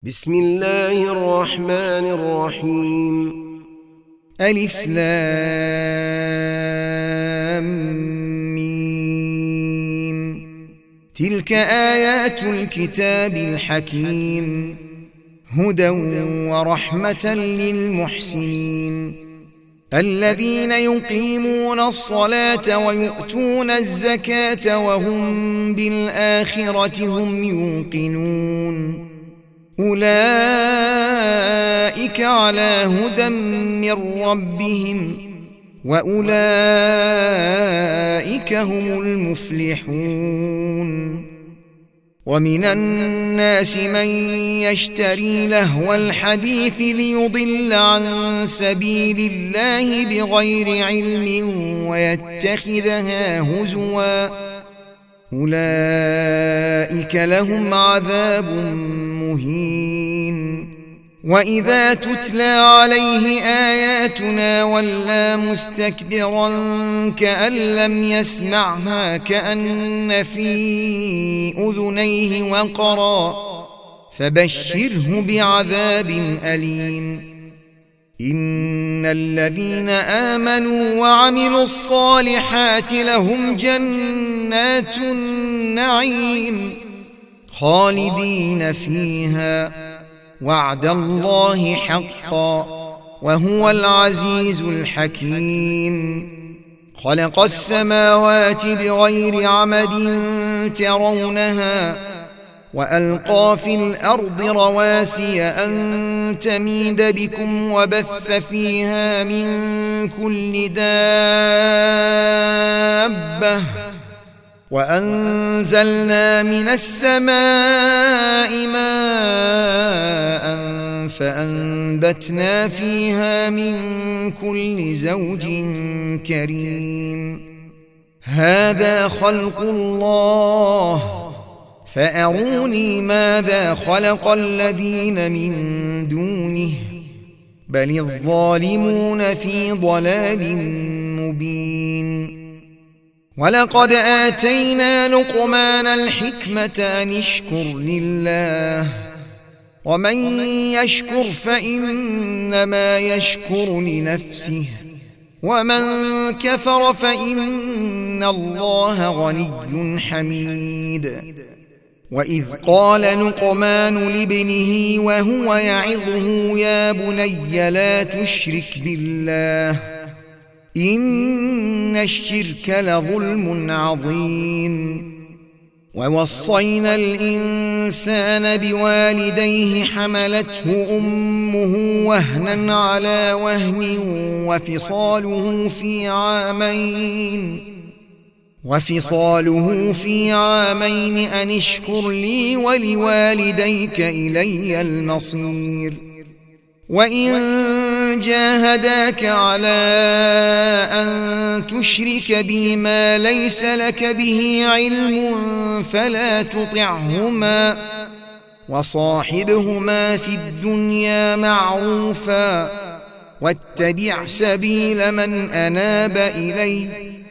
بسم الله الرحمن الرحيم. ألف لام ميم. تلك آيات الكتاب الحكيم، هدى ورحمة للمحسنين الذين يقيمون الصلاة ويؤتون الزكاة وهم بالآخرة هم يوقنون. أولئك على هدى من ربهم وأولئك هم المفلحون. ومن الناس من يشتري لهو الحديث ليضل عن سبيل الله بغير علم ويتخذها هزوا، أولئك لهم عذاب مهين. وإذا تتلى عليه آياتنا ولى مستكبرا كأن لم يسمعها كأن في أذنيه وقرا، فبشره بعذاب أليم. إن الذين آمنوا وعملوا الصالحات لهم جنات النعيم خالدين فيها، وعد الله حقا وهو العزيز الحكيم. خلق السماوات بغير عمد ترونها وألقى في الأرض رواسي أن تميد بكم وبث فيها من كل دابة، وأنزلنا من السماء ماء فأنبتنا فيها من كل زوج كريم. هذا خلق الله فأروني ماذا خلق الذين من دونه، بل الظالمون في ضلال مبين. ولقد آتينا لقمان الحكمة أن اشكر لله، ومن يشكر فإنما يشكر لنفسه، ومن كفر فإن الله غني حميد. وإذ قال لقمان لابنه وهو يعظه يا بني لا تشرك بالله إن الشرك لظلم عظيم. ووصينا الإنسان بوالديه حملته أمه وهنا على وهن وفصاله في عامين أن اشكر لي ولوالديك إلي المصير. وإن جاهداك على أن تشرك بي ما ليس لك به علم فلا تطعهما، وصاحبهما في الدنيا معروفا، واتبع سبيل من أناب إلي،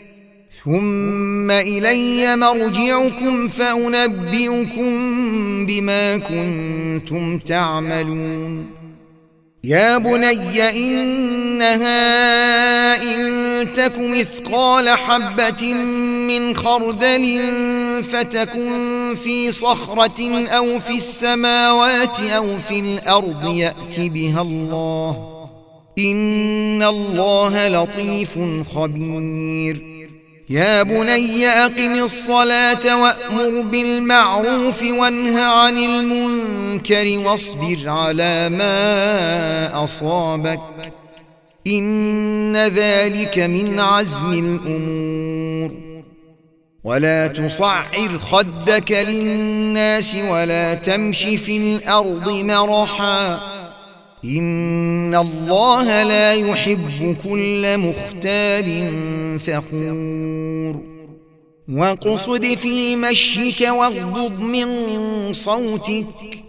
ثم إلي مرجعكم فأنبئكم بما كنتم تعملون. يا بني إنها إن تك مثقال حبة من خردل فتكن في صخرة أو في السماوات أو في الأرض يأت بها الله، إن الله لطيف خبير. يا بني أقم الصلاة وأمر بالمعروف وانه عن المنكر واصبر على ما أصابك، إن ذلك من عزم الأمور. ولا تصعر خدك للناس ولا تمش في الأرض مرحا، إن الله لا يحب كل مختال فخور. واقصد في مشيك واغضض من صوتك،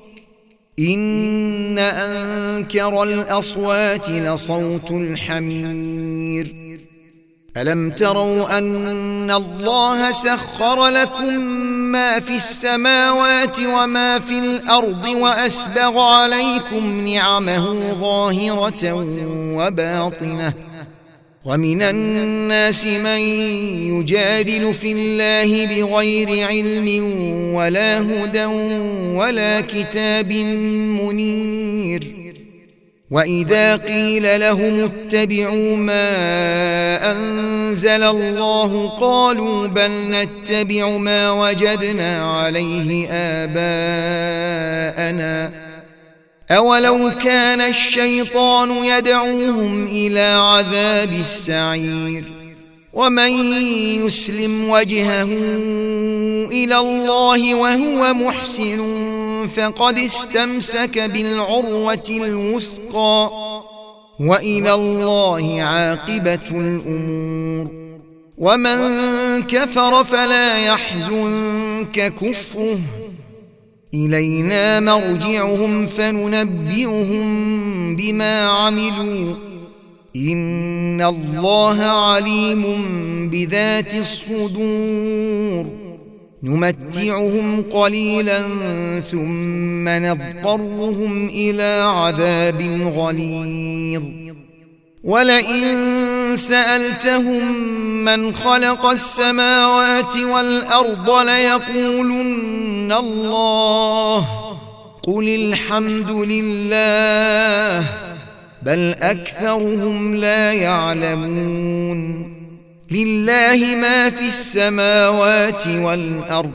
إن أنكر الأصوات لصوت الحمير. ألم تروا أن الله سخر لكم ما في السماوات وما في الأرض وأسبغ عليكم نعمه ظاهرة وباطنة ومن الناس من يجادل في الله بغير علم ولا هدى ولا كتاب منير وإذا قيل لهم اتبعوا ما أنزل الله قالوا بل نتبع ما وجدنا عليه آباءنا أولو كان الشيطان يدعوهم إلى عذاب السعير ومن يسلم وجهه إلى الله وهو محسن فقد استمسك بالعروة الوثقى وإلى الله عاقبة الأمور ومن كفر فلا يحزنك كفره إلينا مرجعهم فننبئهم بما عملوا إن الله عليم بذات الصدور نمتعهم قليلا ثم نضطرهم إلى عذاب غليظ ولئن سألتهم من خلق السماوات والأرض ليقولن الله قل الحمد لله بل أكثرهم لا يعلمون لله ما في السماوات والأرض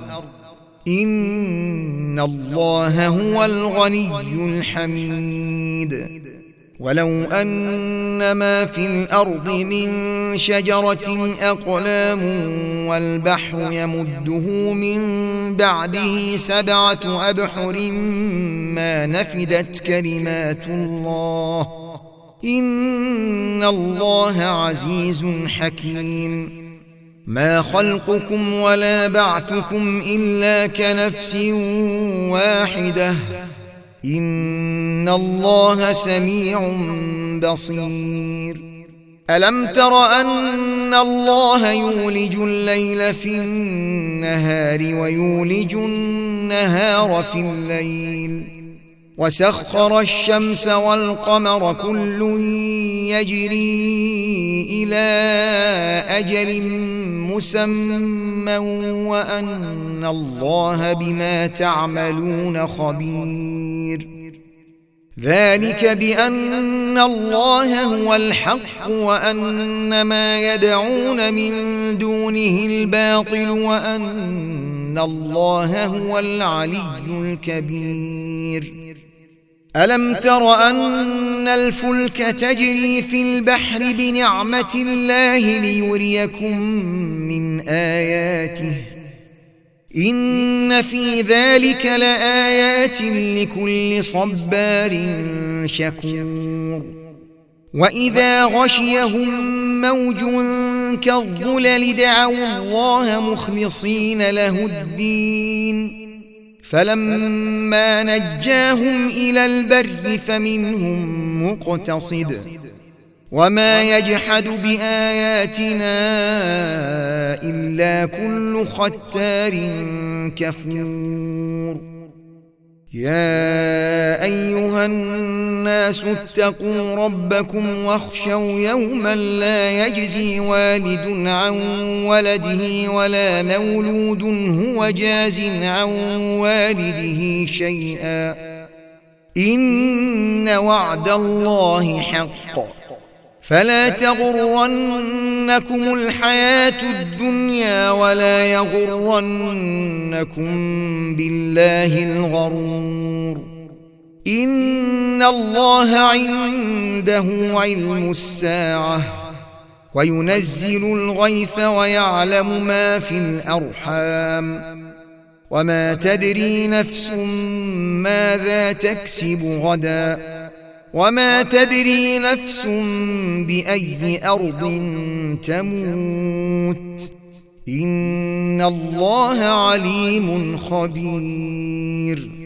إن الله هو الغني الحميد ولو أن ما في الأرض من شجرة أقلام والبحر يمده من بعده 7 أبحر ما نفدت كلمات الله إن الله عزيز حكيم ما خلقكم ولا بعثكم إلا كنفس واحدة إن الله سميع بصير ألم تر أن الله يولج الليل في النهار ويولج النهار في الليل وسخر الشمس والقمر كل يجري إلى أجل مسمى وأن الله بما تعملون خبير ذلك بأن الله هو الحق وأن ما يدعون من دونه الباطل وأن الله هو العلي الكبير ألم تر أن الفلك تجري في البحر بنعمة الله ليريكم من آياته إن في ذلك لآيات لكل صبار شكور وإذا غشيهم موج كالظلل دعوا الله مخلصين له الدين فلما نجاهم إلى البر فمنهم مقتصد وما يجحد بآياتنا إلا كل ختار كفور يا أيها الناس اتقوا ربكم واخشوا يوما لا يجزي والد عن ولده ولا مولود هو جاز عن والده شيئا إن وعد الله حق فلا تغرنكم الحياة الدنيا ولا يغرنكم بالله الغرور إن الله عنده علم الساعة وينزل الغيث ويعلم ما في الأرحام وما تدري نفس ماذا تكسب غدا وما تدري نفس بأي أرض تموت إن الله عليم خبير